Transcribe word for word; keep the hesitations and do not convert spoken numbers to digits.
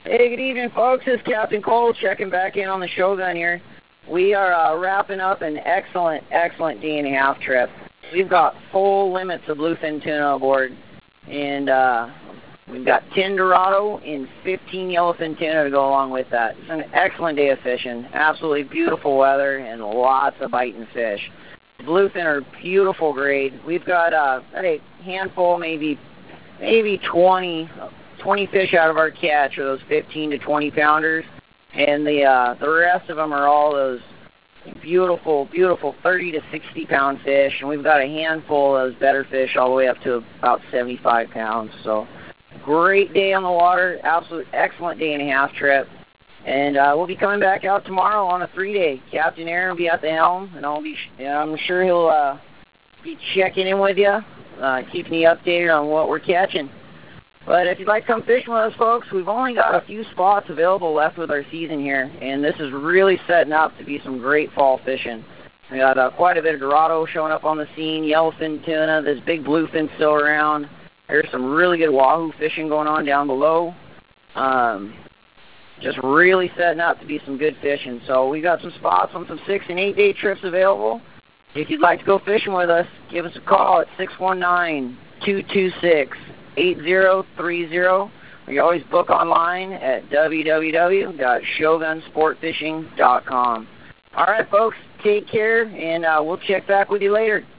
Hey, good evening, folks. This is Captain Cole checking back in on the Shogun here. We are uh, wrapping up an excellent, excellent day and a half trip. We've got full limits of bluefin tuna aboard, and uh, we've got ten Dorado and fifteen yellowfin tuna to go along with that. It's an excellent day of fishing. Absolutely beautiful weather and lots of biting fish. Bluefin are beautiful grade. We've got uh, a handful, maybe maybe twenty, twenty fish out of our catch, or those fifteen to twenty pounders, and the uh, the rest of them are all those beautiful, beautiful thirty to sixty pound fish, and we've got a handful of those better fish all the way up to about seventy-five pounds. So great day on the water, absolute excellent day and a half trip. And uh, we'll be coming back out tomorrow on a three-day. Captain Aaron will be at the helm, and I'll be, I'm sure he'll uh, be checking in with you, uh, keeping you updated on what we're catching. But if you'd like to come fishing with us, folks, we've only got a few spots available left with our season here, and this is really setting up to be some great fall fishing. We got uh, quite a bit of Dorado showing up on the scene, yellowfin tuna, this big bluefin still around. There's some really good wahoo fishing going on down below. Um, just really setting up to be some good fishing. So we got some spots on some six and eight day trips available. If you'd like to go fishing with us, give us a call at six one nine, two two six, eight zero three zero. You always book online at w w w dot shogun sport fishing dot com. All right, folks, take care, and uh, we'll check back with you later.